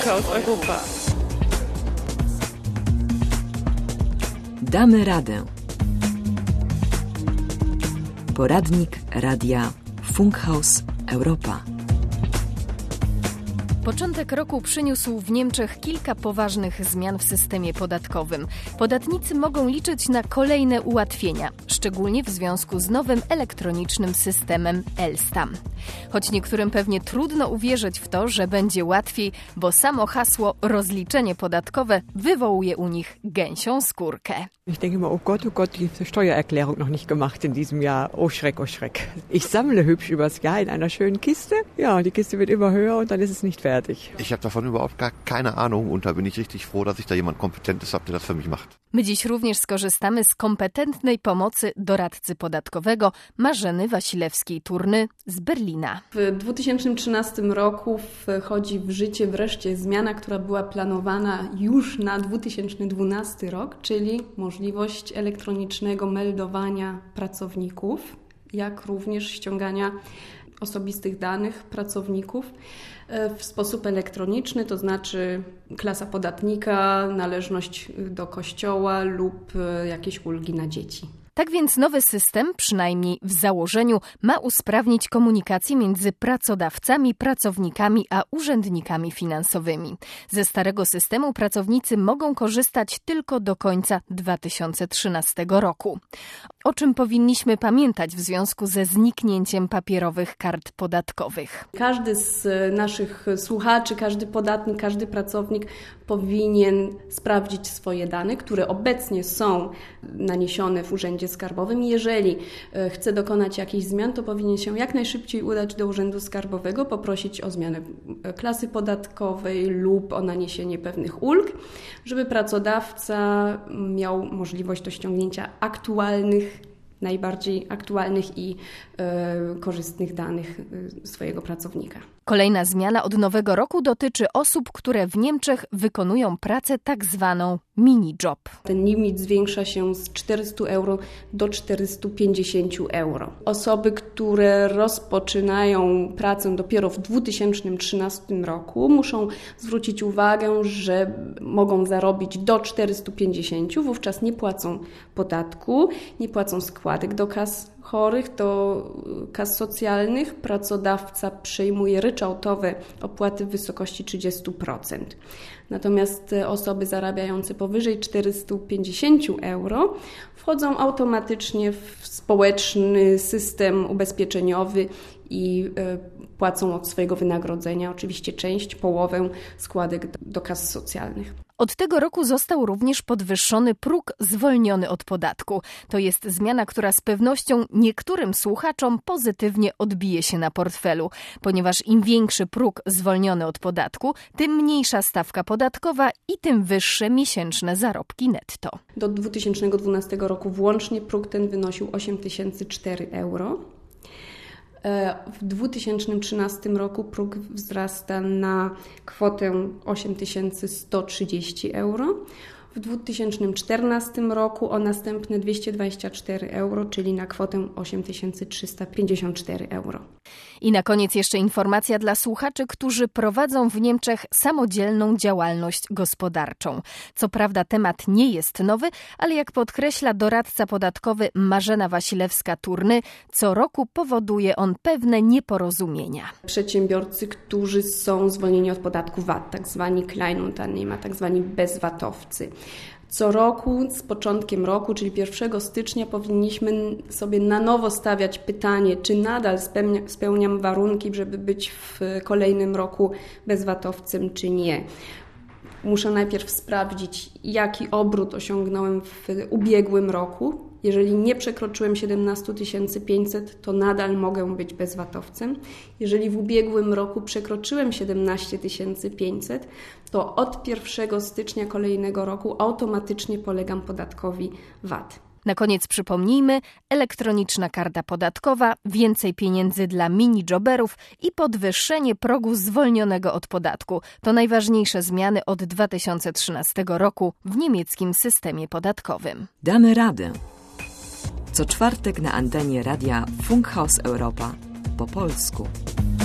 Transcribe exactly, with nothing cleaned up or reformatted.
Funkhaus Europa. Damy radę. Poradnik Radia Funkhaus Europa. Początek roku przyniósł w Niemczech kilka poważnych zmian w systemie podatkowym. Podatnicy mogą liczyć na kolejne ułatwienia, szczególnie w związku z nowym elektronicznym systemem Elstam. Choć niektórym pewnie trudno uwierzyć w to, że będzie łatwiej, bo samo hasło rozliczenie podatkowe wywołuje u nich gęsią skórkę. Ich denke immer, oh Gott, oh Gott, die Steuererklärung noch nicht gemacht in diesem Jahr. Oh Schreck, oh Schreck. Ich sammle hübsch übers Jahr in einer schönen Kiste. Ja, die Kiste wird immer höher und dann ist es nicht fertig. Ich habe davon überhaupt gar keine Ahnung und da bin ich richtig froh, dass ich da jemand Kompetentes habe, der das für mich macht. My dziś również skorzystamy z kompetentnej pomocy doradcy podatkowego Marzeny Wasilewskiej-Turny z Berlina. W dwa tysiące trzynastym roku wchodzi w życie wreszcie zmiana, która była planowana już na dwa tysiące dwunasty rok, czyli możliwość elektronicznego meldowania pracowników, jak również ściągania osobistych danych pracowników w sposób elektroniczny, to znaczy klasa podatnika, należność do kościoła lub jakieś ulgi na dzieci. Tak więc nowy system, przynajmniej w założeniu, ma usprawnić komunikację między pracodawcami, pracownikami a urzędnikami finansowymi. Ze starego systemu pracownicy mogą korzystać tylko do końca dwa tysiące trzynastego roku. O czym powinniśmy pamiętać w związku ze zniknięciem papierowych kart podatkowych? Każdy z naszych słuchaczy, każdy podatnik, każdy pracownik powinien sprawdzić swoje dane, które obecnie są naniesione w Urzędzie Skarbowym. Jeżeli chce dokonać jakichś zmian, to powinien się jak najszybciej udać do Urzędu Skarbowego, poprosić o zmianę klasy podatkowej lub o naniesienie pewnych ulg, żeby pracodawca miał możliwość do ściągnięcia aktualnych, najbardziej aktualnych i y, korzystnych danych y, swojego pracownika. Kolejna zmiana od nowego roku dotyczy osób, które w Niemczech wykonują pracę tak zwaną mini-job. Ten limit zwiększa się z czterysta euro do czterysta pięćdziesiąt euro. Osoby, które rozpoczynają pracę dopiero w dwa tysiące trzynastym roku, muszą zwrócić uwagę, że mogą zarobić do czterysta pięćdziesiąt, wówczas nie płacą podatku, nie płacą składek do kas chorych, do kas socjalnych. Pracodawca przejmuje ryczałtowe opłaty w wysokości trzydzieści procent. Natomiast osoby zarabiające powyżej czterysta pięćdziesiąt euro wchodzą automatycznie w społeczny system ubezpieczeniowy i płacą od swojego wynagrodzenia oczywiście część, połowę składek do kas socjalnych. Od tego roku został również podwyższony próg zwolniony od podatku. To jest zmiana, która z pewnością niektórym słuchaczom pozytywnie odbije się na portfelu, ponieważ im większy próg zwolniony od podatku, tym mniejsza stawka podatkowa i tym wyższe miesięczne zarobki netto. Do dwa tysiące dwunastego roku włącznie próg ten wynosił osiem tysięcy cztery euro. W dwa tysiące trzynastym roku próg wzrasta na kwotę osiem tysięcy sto trzydzieści euro. W dwa tysiące czternastym roku o następne dwieście dwadzieścia cztery euro, czyli na kwotę osiem tysięcy trzysta pięćdziesiąt cztery euro. I na koniec jeszcze informacja dla słuchaczy, którzy prowadzą w Niemczech samodzielną działalność gospodarczą. Co prawda temat nie jest nowy, ale jak podkreśla doradca podatkowy Marzena Wasilewska-Turny, co roku powoduje on pewne nieporozumienia. Przedsiębiorcy, którzy są zwolnieni od podatku V A T, tak zwani Kleinunternehmer, tak zwani bezwatowcy. Co roku, z początkiem roku, czyli pierwszego stycznia, powinniśmy sobie na nowo stawiać pytanie, czy nadal spełnia, spełniam warunki, żeby być w kolejnym roku bezwatowcem, czy nie. Muszę najpierw sprawdzić, jaki obrót osiągnąłem w ubiegłym roku. Jeżeli nie przekroczyłem siedemnaście tysięcy pięćset, to nadal mogę być bezwatowcem. Jeżeli w ubiegłym roku przekroczyłem siedemnaście tysięcy pięćset, to od pierwszego stycznia kolejnego roku automatycznie polegam podatkowi V A T. Na koniec przypomnijmy, elektroniczna karta podatkowa, więcej pieniędzy dla mini-joberów i podwyższenie progu zwolnionego od podatku. To najważniejsze zmiany od dwa tysiące trzynastego roku w niemieckim systemie podatkowym. Damy radę. Co czwartek na antenie radia Funkhaus Europa po polsku.